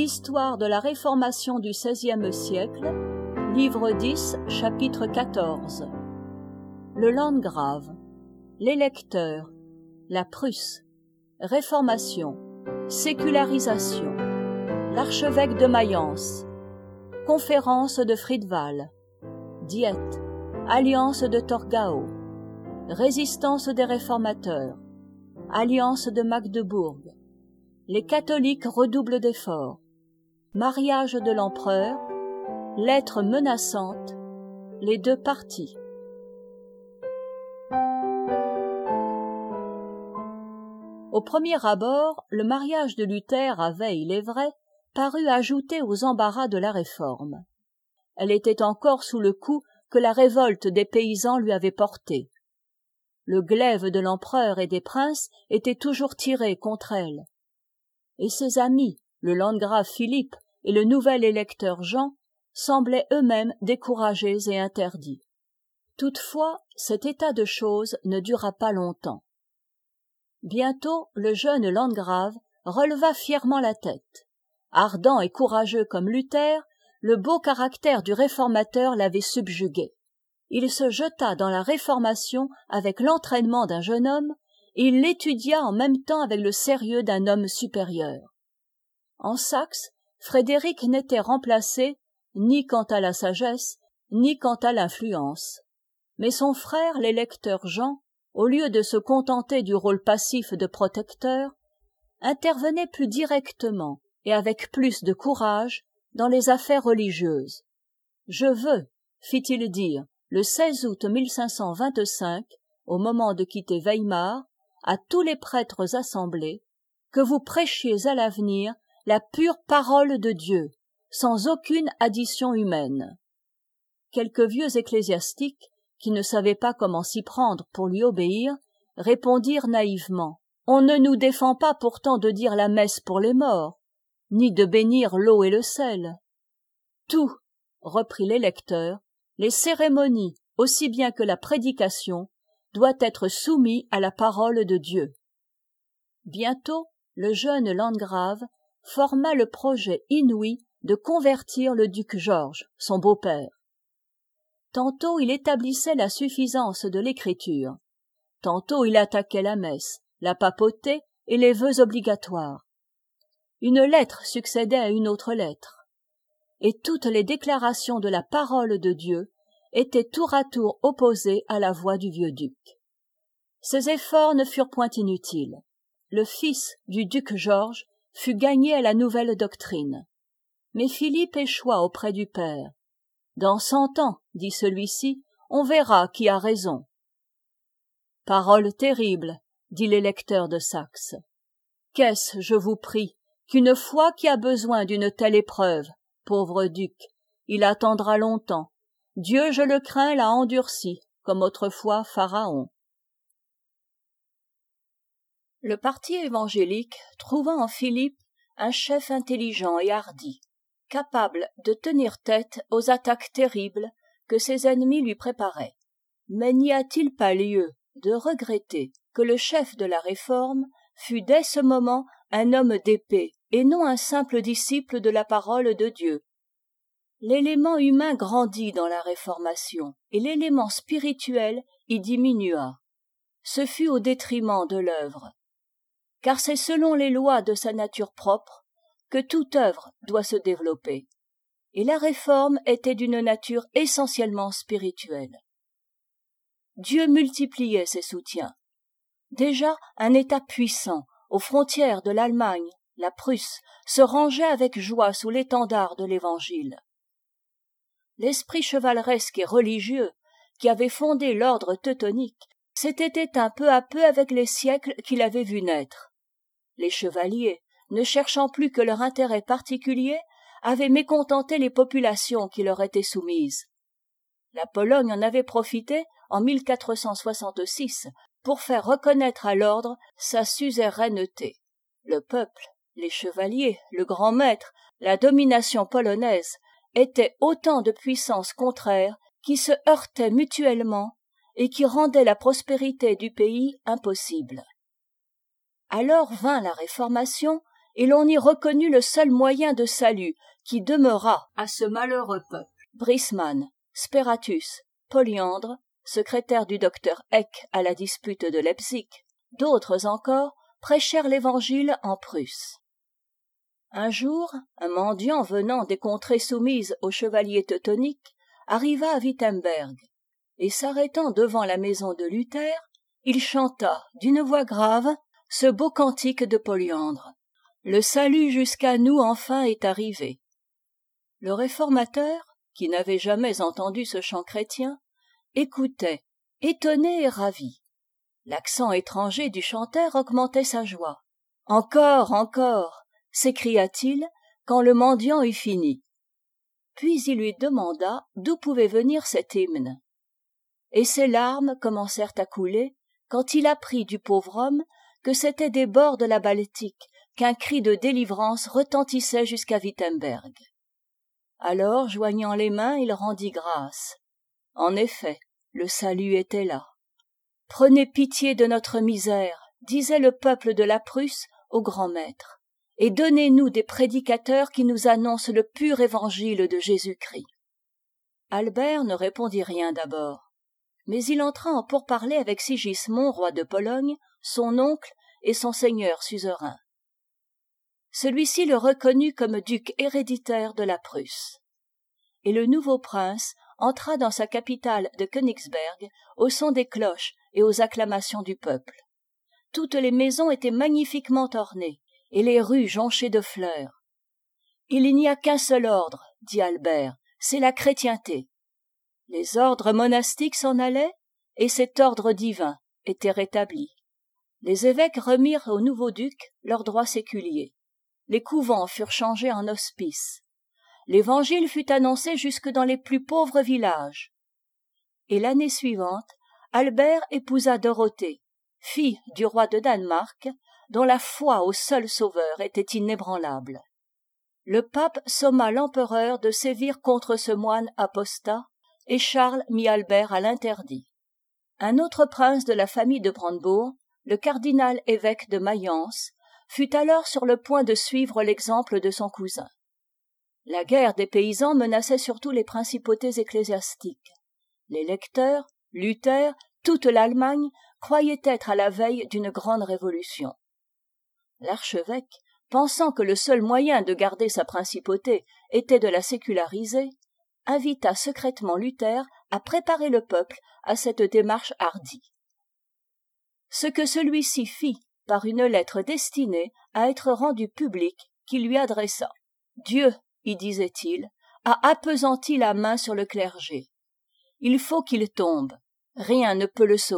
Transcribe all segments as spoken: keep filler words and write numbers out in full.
Histoire de la Réformation du seizième siècle, livre dix, chapitre quatorze. Le Landgrave, l'électeur, la Prusse, Réformation, sécularisation, l'archevêque de Mayence, conférence de Friedval, Diète, alliance de Torgau, résistance des réformateurs, alliance de Magdebourg, les catholiques redoublent d'efforts, mariage de l'empereur, lettres menaçantes, les deux partis. Au premier abord, le mariage de Luther avait, il est vrai, paru ajouter aux embarras de la réforme. Elle était encore sous le coup que la révolte des paysans lui avait porté. Le glaive de l'empereur et des princes était toujours tiré contre elle. Et ses amis, le landgrave Philippe et le nouvel électeur Jean, semblaient eux-mêmes découragés et interdits. Toutefois, cet état de choses ne dura pas longtemps. Bientôt, le jeune landgrave releva fièrement la tête. Ardent et courageux comme Luther, le beau caractère du réformateur l'avait subjugué. Il se jeta dans la réformation avec l'entraînement d'un jeune homme, et il l'étudia en même temps avec le sérieux d'un homme supérieur. En Saxe, Frédéric n'était remplacé ni quant à la sagesse, ni quant à l'influence. Mais son frère, l'électeur Jean, au lieu de se contenter du rôle passif de protecteur, intervenait plus directement et avec plus de courage dans les affaires religieuses. « Je veux, fit-il dire, le seize août mille cinq cent vingt-cinq, au moment de quitter Weimar, à tous les prêtres assemblés, que vous prêchiez à l'avenir la pure parole de Dieu, sans aucune addition humaine. » Quelques vieux ecclésiastiques, qui ne savaient pas comment s'y prendre pour lui obéir, répondirent naïvement « On ne nous défend pas pourtant de dire la messe pour les morts, ni de bénir l'eau et le sel. » Tout, reprit l'électeur, les cérémonies, aussi bien que la prédication, doit être soumis à la parole de Dieu. Bientôt, le jeune landgrave forma le projet inouï de convertir le duc Georges, son beau-père. Tantôt il établissait la suffisance de l'écriture, tantôt il attaquait la messe, la papauté et les vœux obligatoires. Une lettre succédait à une autre lettre, et toutes les déclarations de la parole de Dieu étaient tour à tour opposées à la voix du vieux duc. Ces efforts ne furent point inutiles. Le fils du duc Georges fut gagné à la nouvelle doctrine. Mais Philippe échoua auprès du père. « Dans cent ans, dit celui-ci, on verra qui a raison. » Parole terrible, dit l'électeur de Saxe. Qu'est-ce, je vous prie, qu'une foi qui a besoin d'une telle épreuve, pauvre duc, il attendra longtemps. Dieu, je le crains, l'a endurci, comme autrefois Pharaon. Le parti évangélique trouva en Philippe un chef intelligent et hardi, capable de tenir tête aux attaques terribles que ses ennemis lui préparaient. Mais n'y a-t-il pas lieu de regretter que le chef de la Réforme fût dès ce moment un homme d'épée et non un simple disciple de la parole de Dieu? L'élément humain grandit dans la Réformation et l'élément spirituel y diminua. Ce fut au détriment de l'œuvre. Car c'est selon les lois de sa nature propre que toute œuvre doit se développer. Et la Réforme était d'une nature essentiellement spirituelle. Dieu multipliait ses soutiens. Déjà, un État puissant, aux frontières de l'Allemagne, la Prusse, se rangeait avec joie sous l'étendard de l'Évangile. L'esprit chevaleresque et religieux qui avait fondé l'ordre teutonique s'était éteint peu à peu avec les siècles qu'il avait vu naître. Les chevaliers, ne cherchant plus que leur intérêt particulier, avaient mécontenté les populations qui leur étaient soumises. La Pologne en avait profité en mille quatre cent soixante-six pour faire reconnaître à l'ordre sa suzeraineté. Le peuple, les chevaliers, le grand maître, la domination polonaise étaient autant de puissances contraires qui se heurtaient mutuellement et qui rendaient la prospérité du pays impossible. Alors vint la Réformation et l'on y reconnut le seul moyen de salut qui demeura à ce malheureux peuple. Brisman, Speratus, Polyandre, secrétaire du docteur Eck à la dispute de Leipzig, d'autres encore prêchèrent l'évangile en Prusse. Un jour, un mendiant venant des contrées soumises aux chevaliers teutoniques arriva à Wittemberg, et s'arrêtant devant la maison de Luther, il chanta d'une voix grave ce beau cantique de Polyandre. Le salut jusqu'à nous enfin est arrivé. Le réformateur, qui n'avait jamais entendu ce chant chrétien, écoutait, étonné et ravi. L'accent étranger du chanteur augmentait sa joie. « Encore, encore !» s'écria-t-il quand le mendiant eut fini. Puis il lui demanda d'où pouvait venir cet hymne. Et ses larmes commencèrent à couler quand il apprit du pauvre homme que c'était des bords de la Baltique qu'un cri de délivrance retentissait jusqu'à Wittemberg. Alors, joignant les mains, il rendit grâce. En effet, le salut était là. « Prenez pitié de notre misère », disait le peuple de la Prusse au grand maître, et donnez-nous des prédicateurs qui nous annoncent le pur évangile de Jésus-Christ. Albert ne répondit rien d'abord, mais il entra en pourparlers avec Sigismond, roi de Pologne, son oncle et son seigneur suzerain. Celui-ci le reconnut comme duc héréditaire de la Prusse. Et le nouveau prince entra dans sa capitale de Königsberg au son des cloches et aux acclamations du peuple. Toutes les maisons étaient magnifiquement ornées, et les rues jonchées de fleurs. « Il n'y a qu'un seul ordre, » dit Albert, « c'est la chrétienté. » Les ordres monastiques s'en allaient, et cet ordre divin était rétabli. Les évêques remirent au nouveau duc leurs droits séculiers. Les couvents furent changés en hospices. L'évangile fut annoncé jusque dans les plus pauvres villages. Et l'année suivante, Albert épousa Dorothée, fille du roi de Danemark, dont la foi au seul Sauveur était inébranlable. Le pape somma l'empereur de sévir contre ce moine apostat, et Charles mit Albert à l'interdit. Un autre prince de la famille de Brandebourg, le cardinal évêque de Mayence, fut alors sur le point de suivre l'exemple de son cousin. La guerre des paysans menaçait surtout les principautés ecclésiastiques. Les lecteurs, Luther, toute l'Allemagne croyaient être à la veille d'une grande révolution. L'archevêque, pensant que le seul moyen de garder sa principauté était de la séculariser, invita secrètement Luther à préparer le peuple à cette démarche hardie. Ce que celui-ci fit par une lettre destinée à être rendue publique qu'il lui adressa. « Dieu, y disait-il, a appesanti la main sur le clergé. Il faut qu'il tombe, rien ne peut le sauver. »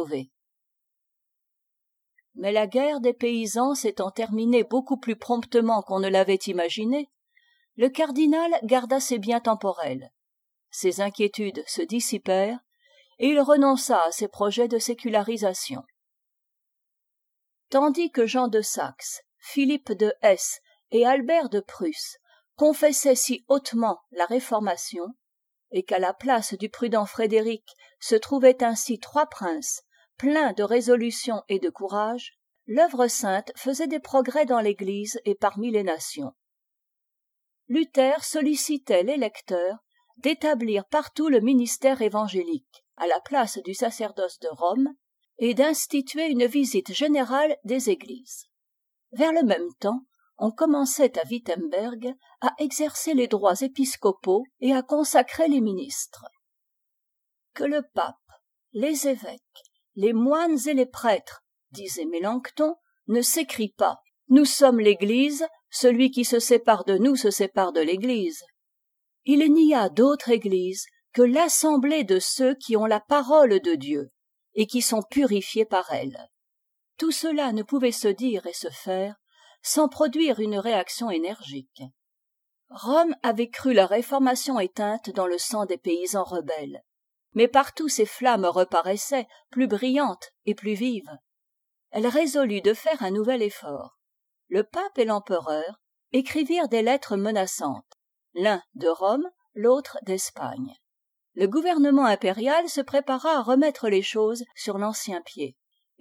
Mais la guerre des paysans s'étant terminée beaucoup plus promptement qu'on ne l'avait imaginé, le cardinal garda ses biens temporels. Ses inquiétudes se dissipèrent et il renonça à ses projets de sécularisation. Tandis que Jean de Saxe, Philippe de Hesse et Albert de Prusse confessaient si hautement la Réformation, et qu'à la place du prudent Frédéric se trouvaient ainsi trois princes pleins de résolution et de courage, l'œuvre sainte faisait des progrès dans l'Église et parmi les nations. Luther sollicitait les lecteurs d'établir partout le ministère évangélique, à la place du sacerdoce de Rome, et d'instituer une visite générale des églises. Vers le même temps, on commençait à Wittemberg à exercer les droits épiscopaux et à consacrer les ministres. Que le pape, les évêques, les moines et les prêtres, disait Mélenchon, ne s'écrient pas « Nous sommes l'Église, celui qui se sépare de nous se sépare de l'Église ». Il n'y a d'autre Église que l'assemblée de ceux qui ont la parole de Dieu et qui sont purifiés par elle. Tout cela ne pouvait se dire et se faire sans produire une réaction énergique. Rome avait cru la Réformation éteinte dans le sang des paysans rebelles. Mais partout ces flammes reparaissaient, plus brillantes et plus vives. Elle résolut de faire un nouvel effort. Le pape et l'empereur écrivirent des lettres menaçantes, l'un de Rome, l'autre d'Espagne. Le gouvernement impérial se prépara à remettre les choses sur l'ancien pied,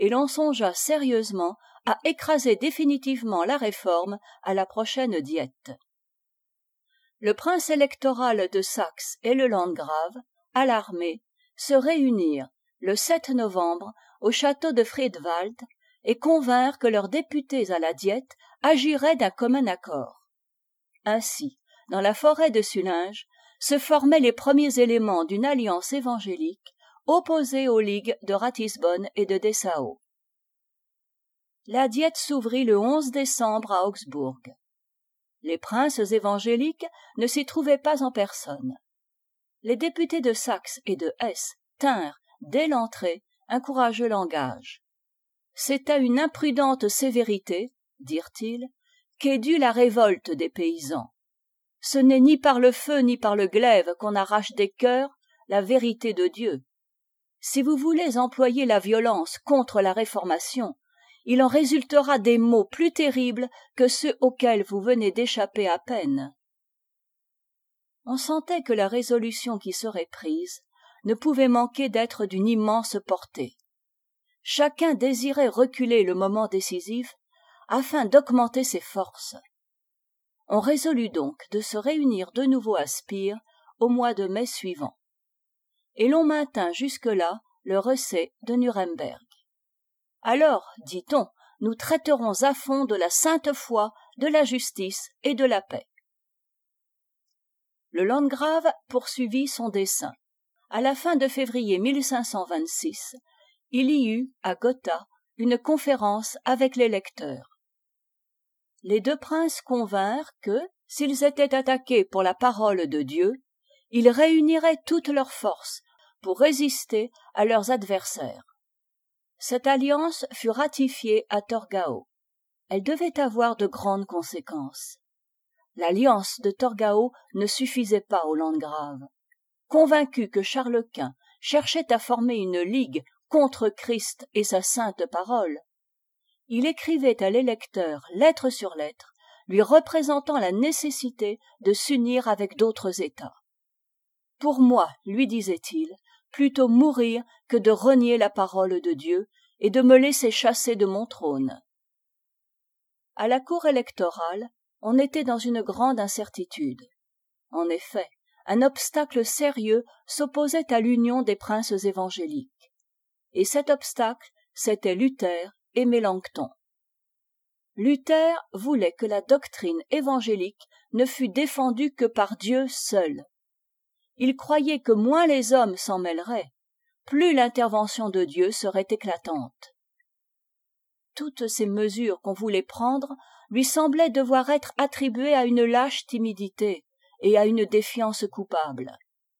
et l'on songea sérieusement à écraser définitivement la réforme à la prochaine diète. Le prince électoral de Saxe et le landgrave, alarmés, se réunirent le sept novembre au château de Friedwald et convinrent que leurs députés à la diète agiraient d'un commun accord. Ainsi, dans la forêt de Sullinge, se formaient les premiers éléments d'une alliance évangélique opposée aux ligues de Ratisbonne et de Dessau. La diète s'ouvrit le onze décembre à Augsbourg. Les princes évangéliques ne s'y trouvaient pas en personne. Les députés de Saxe et de Hesse tinrent, dès l'entrée, un courageux langage. C'est à une imprudente sévérité, dirent-ils, qu'est due la révolte des paysans. Ce n'est ni par le feu ni par le glaive qu'on arrache des cœurs la vérité de Dieu. Si vous voulez employer la violence contre la Réformation, il en résultera des maux plus terribles que ceux auxquels vous venez d'échapper à peine. On sentait que la résolution qui serait prise ne pouvait manquer d'être d'une immense portée. Chacun désirait reculer le moment décisif afin d'augmenter ses forces. On résolut donc de se réunir de nouveau à Spire au mois de mai suivant. Et l'on maintint jusque-là le recès de Nuremberg. Alors, dit-on, nous traiterons à fond de la sainte foi, de la justice et de la paix. Le landgrave poursuivit son dessein. À la fin de février mille cinq cent vingt-six, il y eut, à Gotha, une conférence avec les lecteurs. Les deux princes convinrent que, s'ils étaient attaqués pour la parole de Dieu, ils réuniraient toutes leurs forces pour résister à leurs adversaires. Cette alliance fut ratifiée à Torgau. Elle devait avoir de grandes conséquences. L'alliance de Torgau ne suffisait pas au landgrave. Convaincu que Charles Quint cherchait à former une ligue contre Christ et sa sainte parole, il écrivait à l'électeur lettre sur lettre, lui représentant la nécessité de s'unir avec d'autres États. « Pour moi, lui disait-il, plutôt mourir que de renier la parole de Dieu et de me laisser chasser de mon trône. » À la cour électorale, on était dans une grande incertitude. En effet, un obstacle sérieux s'opposait à l'union des princes évangéliques. Et cet obstacle, c'était Luther et Mélenchon. Luther voulait que la doctrine évangélique ne fût défendue que par Dieu seul. Il croyait que moins les hommes s'en mêleraient, plus l'intervention de Dieu serait éclatante. Toutes ces mesures qu'on voulait prendre lui semblaient devoir être attribuées à une lâche timidité et à une défiance coupable.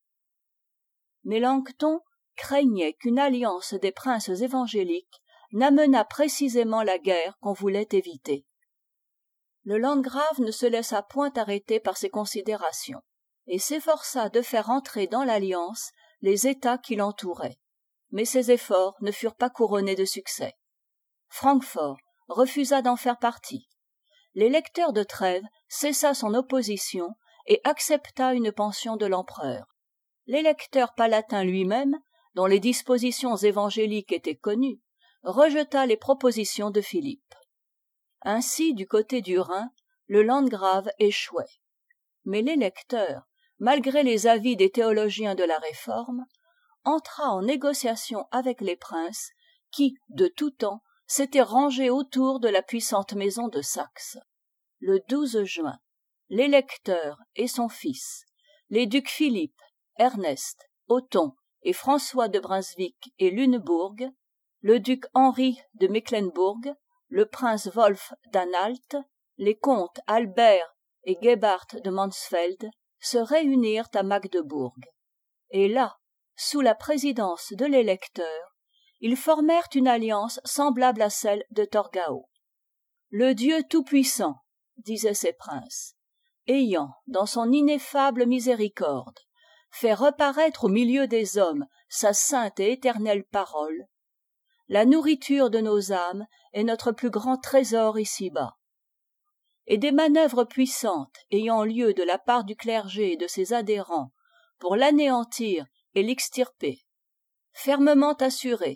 Mélenchon craignait qu'une alliance des princes évangéliques n'amenât précisément la guerre qu'on voulait éviter. Le landgrave ne se laissa point arrêter par ces considérations et s'efforça de faire entrer dans l'alliance les États qui l'entouraient. Mais ses efforts ne furent pas couronnés de succès. Francfort refusa d'en faire partie. L'électeur de Trèves cessa son opposition et accepta une pension de l'empereur. L'électeur palatin lui-même, dont les dispositions évangéliques étaient connues, rejeta les propositions de Philippe. Ainsi, du côté du Rhin, le landgrave échouait. Mais l'électeur, malgré les avis des théologiens de la Réforme, entra en négociation avec les princes qui, de tout temps, s'étaient rangés autour de la puissante maison de Saxe. Le douze juin, l'électeur et son fils, les ducs Philippe, Ernest, Othon et François de Brunswick et Lunebourg, le duc Henri de Mecklembourg, le prince Wolf d'Anhalt, les comtes Albert et Gebhard de Mansfeld se réunirent à Magdebourg. Et là, sous la présidence de l'électeur, ils formèrent une alliance semblable à celle de Torgau. Le Dieu tout-puissant, disaient ces princes, ayant, dans son ineffable miséricorde, fait reparaître au milieu des hommes sa sainte et éternelle parole, la nourriture de nos âmes est notre plus grand trésor ici-bas. Et des manœuvres puissantes ayant lieu de la part du clergé et de ses adhérents pour l'anéantir et l'extirper, fermement assuré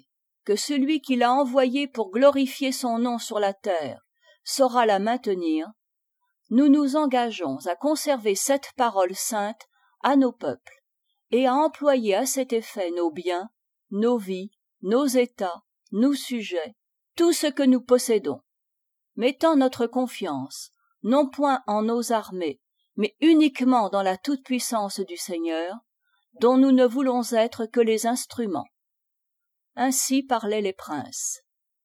que celui qui l'a envoyé pour glorifier son nom sur la terre saura la maintenir, nous nous engageons à conserver cette parole sainte à nos peuples et à employer à cet effet nos biens, nos vies, nos états, nos sujets, tout ce que nous possédons, mettant notre confiance non point en nos armées, mais uniquement dans la toute-puissance du Seigneur, dont nous ne voulons être que les instruments. Ainsi parlaient les princes.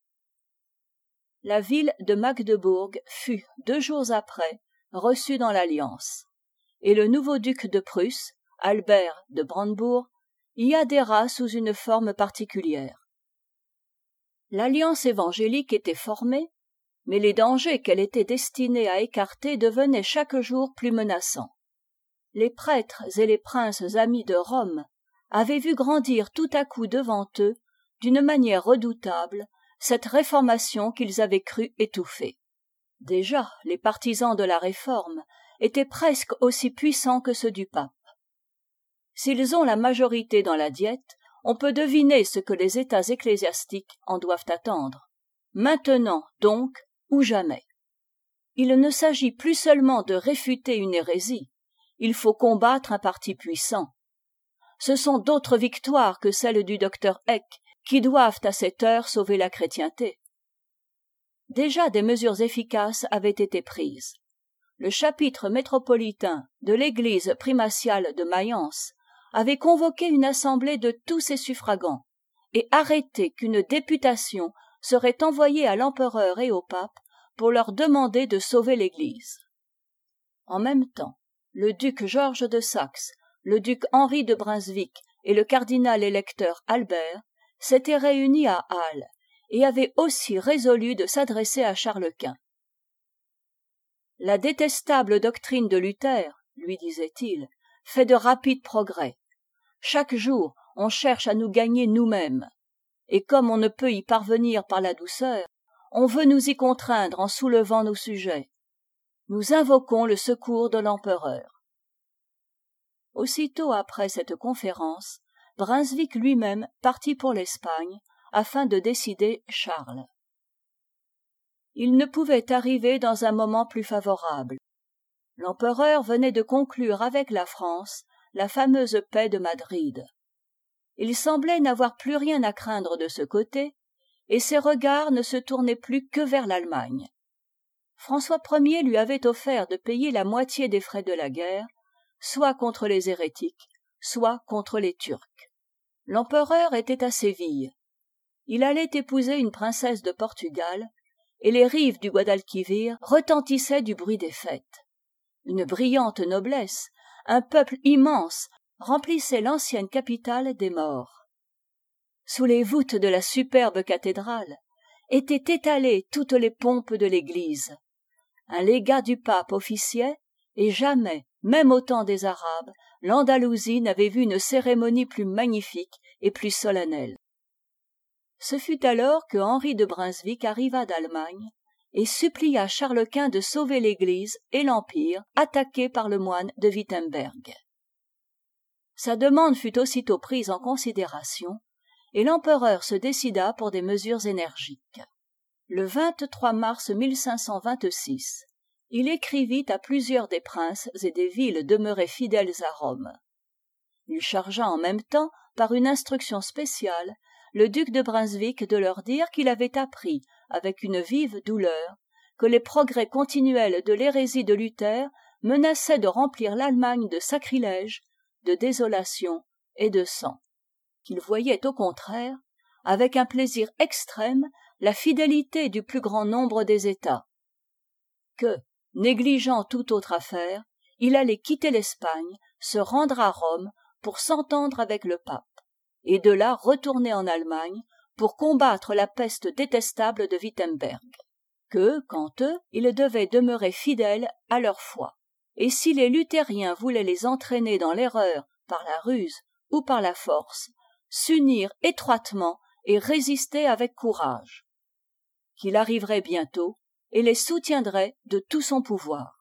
La ville de Magdebourg fut, deux jours après, reçue dans l'Alliance, et le nouveau duc de Prusse, Albert de Brandebourg, y adhéra sous une forme particulière. L'Alliance évangélique était formée, mais les dangers qu'elle était destinée à écarter devenaient chaque jour plus menaçants. Les prêtres et les princes amis de Rome avaient vu grandir tout à coup devant eux, d'une manière redoutable, cette réformation qu'ils avaient cru étouffer. Déjà, les partisans de la réforme étaient presque aussi puissants que ceux du pape. S'ils ont la majorité dans la Diète, on peut deviner ce que les États ecclésiastiques en doivent attendre. Maintenant, donc, ou jamais. Il ne s'agit plus seulement de réfuter une hérésie, il faut combattre un parti puissant. Ce sont d'autres victoires que celles du docteur Eck qui doivent à cette heure sauver la chrétienté. Déjà des mesures efficaces avaient été prises. Le chapitre métropolitain de l'église primatiale de Mayence avait convoqué une assemblée de tous ses suffragants et arrêté qu'une députation serait envoyée à l'empereur et au pape pour leur demander de sauver l'église. En même temps, le duc Georges de Saxe, le duc Henri de Brunswick et le cardinal électeur Albert s'étaient réunis à Halle et avaient aussi résolu de s'adresser à Charles Quint. La détestable doctrine de Luther, lui disait-il, fait de rapides progrès. Chaque jour, on cherche à nous gagner nous-mêmes. Et comme on ne peut y parvenir par la douceur, on veut nous y contraindre en soulevant nos sujets. Nous invoquons le secours de l'empereur. Aussitôt après cette conférence, Brunswick lui-même partit pour l'Espagne afin de décider Charles. Il ne pouvait arriver dans un moment plus favorable. L'empereur venait de conclure avec la France la fameuse paix de Madrid. Il semblait n'avoir plus rien à craindre de ce côté, et ses regards ne se tournaient plus que vers l'Allemagne. François Ier lui avait offert de payer la moitié des frais de la guerre, soit contre les hérétiques, soit contre les Turcs. L'empereur était à Séville. Il allait épouser une princesse de Portugal, et les rives du Guadalquivir retentissaient du bruit des fêtes. Une brillante noblesse, un peuple immense, remplissait l'ancienne capitale des morts. Sous les voûtes de la superbe cathédrale étaient étalées toutes les pompes de l'Église. Un légat du pape officiait, et jamais, même au temps des Arabes, l'Andalousie n'avait vu une cérémonie plus magnifique et plus solennelle. Ce fut alors que Henri de Brunswick arriva d'Allemagne et supplia Charles Quint de sauver l'Église et l'Empire attaqués par le moine de Wittenberg. Sa demande fut aussitôt prise en considération et l'empereur se décida pour des mesures énergiques. Le vingt-trois mars mille cinq cent vingt-six, il écrivit à plusieurs des princes et des villes demeurés fidèles à Rome. Il chargea en même temps, par une instruction spéciale, le duc de Brunswick de leur dire qu'il avait appris, avec une vive douleur, que les progrès continuels de l'hérésie de Luther menaçaient de remplir l'Allemagne de sacrilèges, de désolation et de sang, qu'il voyait au contraire, avec un plaisir extrême, la fidélité du plus grand nombre des États, que, négligeant toute autre affaire, il allait quitter l'Espagne, se rendre à Rome pour s'entendre avec le pape, et de là retourner en Allemagne pour combattre la peste détestable de Wittenberg, que, quant eux, ils devaient demeurer fidèles à leur foi. Et si les luthériens voulaient les entraîner dans l'erreur par la ruse ou par la force, s'unir étroitement et résister avec courage, qu'il arriverait bientôt et les soutiendrait de tout son pouvoir.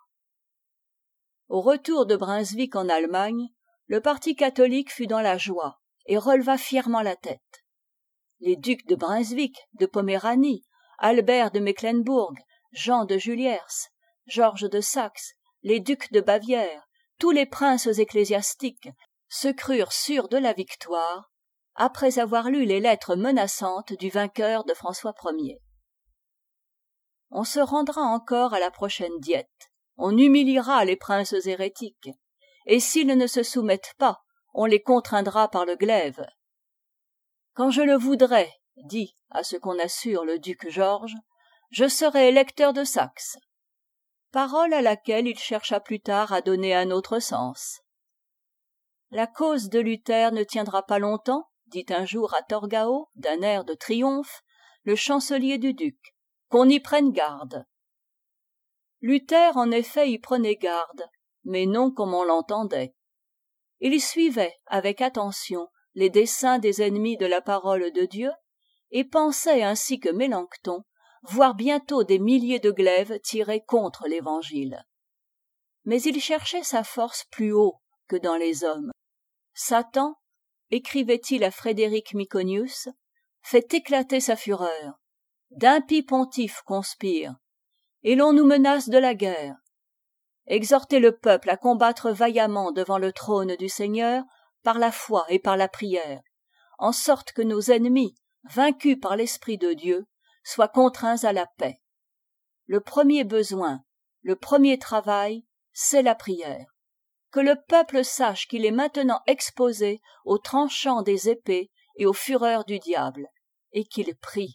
Au retour de Brunswick en Allemagne, le parti catholique fut dans la joie et releva fièrement la tête. les ducs de Brunswick, de Poméranie, Albert de Mecklembourg, Jean de Juliers, Georges de Saxe, les ducs de Bavière, tous les princes ecclésiastiques se crurent sûrs de la victoire après avoir lu les lettres menaçantes du vainqueur de François Ier. On se rendra encore à la prochaine diète, on humiliera les princes hérétiques, et s'ils ne se soumettent pas, on les contraindra par le glaive. Quand je le voudrais, dit à ce qu'on assure le duc Georges, je serai électeur de Saxe. Parole à laquelle il chercha plus tard à donner un autre sens. La cause de Luther ne tiendra pas longtemps, dit un jour à Torgau, d'un air de triomphe, le chancelier du duc, qu'on y prenne garde. Luther, en effet, y prenait garde, mais non comme on l'entendait. Il suivait avec attention les desseins des ennemis de la parole de Dieu et pensait, ainsi que Mélenchon, voir bientôt des milliers de glaives tirés contre l'Évangile. Mais il cherchait sa force plus haut que dans les hommes. Satan, écrivait-il à Frédéric Myconius, fait éclater sa fureur. D'impies pontifes conspirent, et l'on nous menace de la guerre. Exhortez le peuple à combattre vaillamment devant le trône du Seigneur par la foi et par la prière, en sorte que nos ennemis, vaincus par l'Esprit de Dieu, soient contraints à la paix. Le premier besoin, le premier travail, c'est la prière. Que le peuple sache qu'il est maintenant exposé aux tranchants des épées et aux fureurs du diable, et qu'il prie.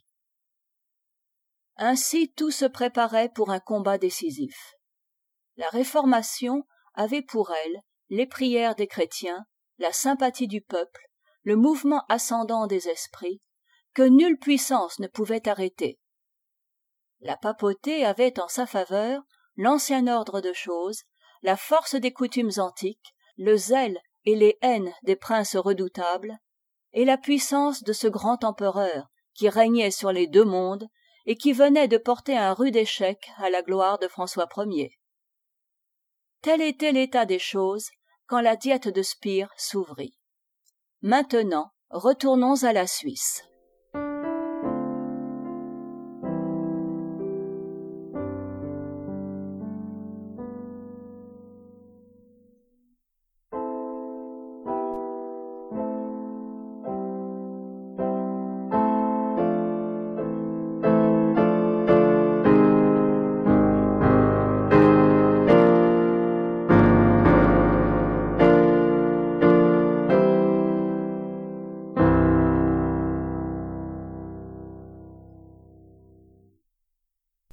Ainsi tout se préparait pour un combat décisif. La Réformation avait pour elle les prières des chrétiens, la sympathie du peuple, le mouvement ascendant des esprits, que nulle puissance ne pouvait arrêter. La papauté avait en sa faveur l'ancien ordre de choses, la force des coutumes antiques, le zèle et les haines des princes redoutables, et la puissance de ce grand empereur qui régnait sur les deux mondes et qui venait de porter un rude échec à la gloire de François Ier. Tel était l'état des choses quand la diète de Spire s'ouvrit. Maintenant, retournons à la Suisse.